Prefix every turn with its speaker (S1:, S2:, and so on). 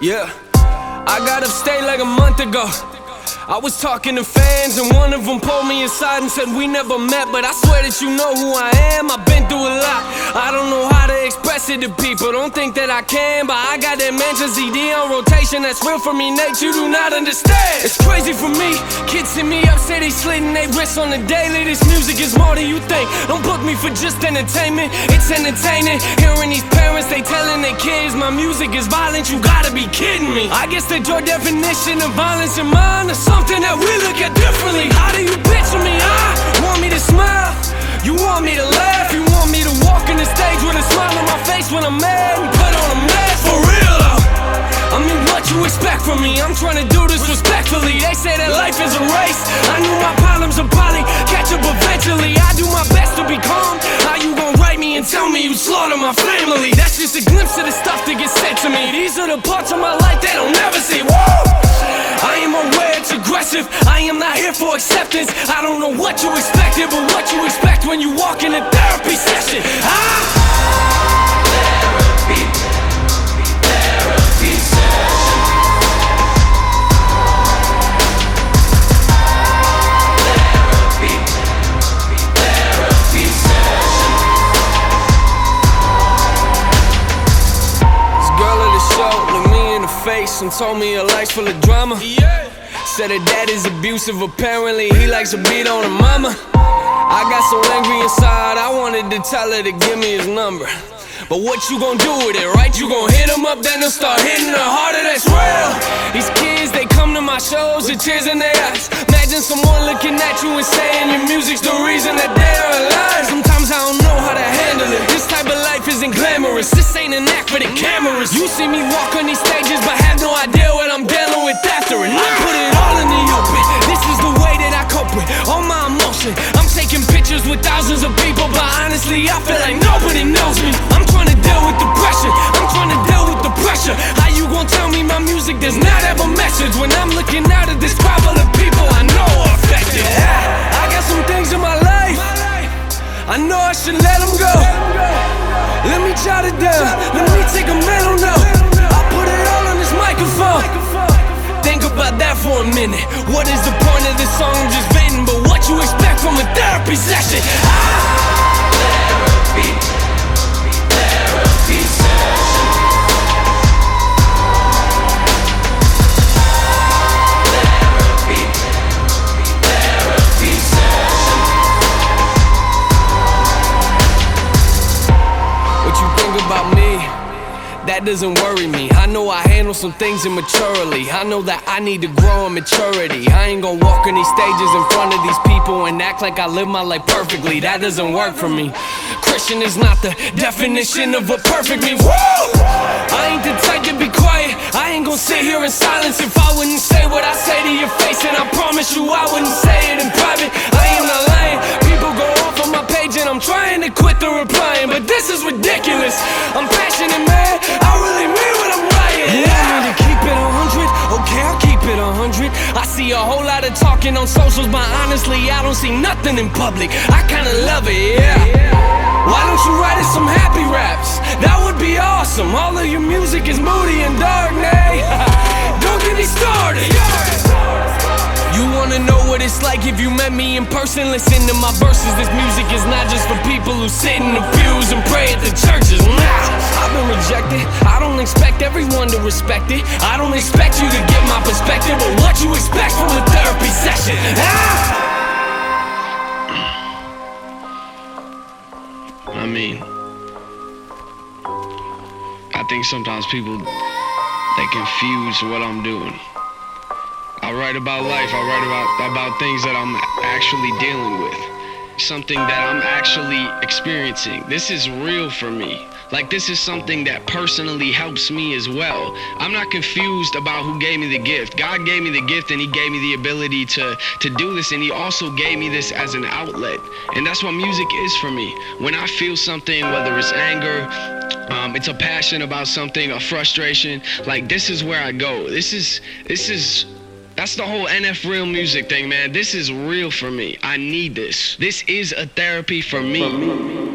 S1: Yeah, I got upstate like a month ago. I was talking to fans and one of them pulled me aside and said we never met, but I swear that you know who I am. I've been through a lot. I don't know how to express it to people. Don't think that I can, but I got that Mansion CD on rotation. That's real for me, Nate. You do not understand. It's crazy for me. Kids hit me up, say they slitting they wrists on the daily. This music is more than you think. Don't book me for just entertainment. It's entertaining. Hearing these parents, they telling their kids my music is violent. You gotta be kidding me. I guess that your definition of violence and mine is something that we look at differently. How do you picture me? Want me to smile? You want me to laugh? You want me to walk on the stage with a smile on my face when I'm mad and put on a mask? For real though, I mean, what you expect from me? I'm trying to do this respectfully. They say that life is a race. I knew my problems would probably catch up eventually. I do my best to be calm. How you gon' write me and tell me you slaughter my family? That's just a glimpse of the stuff that gets said to me. These are the parts of my life they don't never see. Woo! I am aware it's aggressive. I am not here for acceptance. I don't know what you expected, but what you expect when you walk in a therapy session. Therapy session. Therapy session. This girl at the show looked me in the face and told me her life's full of drama. Said her dad is abusive, apparently he likes to beat on her mama. I got so angry inside, I wanted to tell her to give me his number. But what you gon' do with it, right? You gon' hit him up, then they'll start hitting her harder, that's real. These kids, they come to my shows with tears in their eyes. Imagine someone looking at you and saying your music's the reason that they're alive. Sometimes I don't know how to handle it. This type of life isn't glamorous. This ain't an act for the cameras. You see me walk on these stages, but have no idea what I'm dealing with after. And I put it all in the open. This is the way that I cope with all my emotion. I'm taking pictures with thousands of people, but honestly I feel like nobody knows me. I'm trying to deal with the pressure. I'm trying to deal with the pressure. How you gon' tell me my music does not have a message when I'm looking out at this crowd full of people I know are affected? I got some things in my life I know I should let them go. Let me jot it down. Let me take a mental note. I'll put it all on this microphone. Think about that for a minute. What is the point of this song I'm just venting? But what you expect from a therapy session? Therapy session. Therapy session. What you think about me? That doesn't worry me. I know I handle some things immaturely. I know that I need to grow in maturity. I ain't gon' walk on these stages in front of these people and act like I live my life perfectly. That doesn't work for me. Christian is not the definition of what perfect means. Woo! I ain't the type to be quiet. I ain't gon' sit here in silence if I wouldn't say what I say to your face. And I promise you I wouldn't say it in private. I am not lying. People go off on my page and I'm trying to quit the replying, but this is ridiculous. I'm passionate, man. I really mean what I'm writing. You want me to keep it 100? Okay, I'll keep it 100. I see a whole lot of talking on socials, but honestly, I don't see nothing in public. I kinda love it, yeah. Why don't you write us some happy raps? That would be awesome. All of your music is moody and dark, nay. Don't get me started. You wanna know what it's like if you met me in person? Listen to my verses. This music is not just for people who sit in the pews and pray at the churches. Nah, I've been rejected. I don't expect everyone to respect it. I don't expect you to get my perspective, but what you expect from a therapy session?
S2: I mean, I think sometimes people, they confuse what I'm doing. I write about life, I write about things that I'm actually dealing with. Something that I'm actually experiencing. This is real for me. Like, this is something that personally helps me as well. I'm not confused about who gave me the gift. God gave me the gift and he gave me the ability to do this, and he also gave me this as an outlet. And that's what music is for me. When I feel something, whether it's anger, it's a passion about something, a frustration, like, this is where I go. That's the whole NF Real Music thing, man. This is real for me. I need this. This is a therapy for me.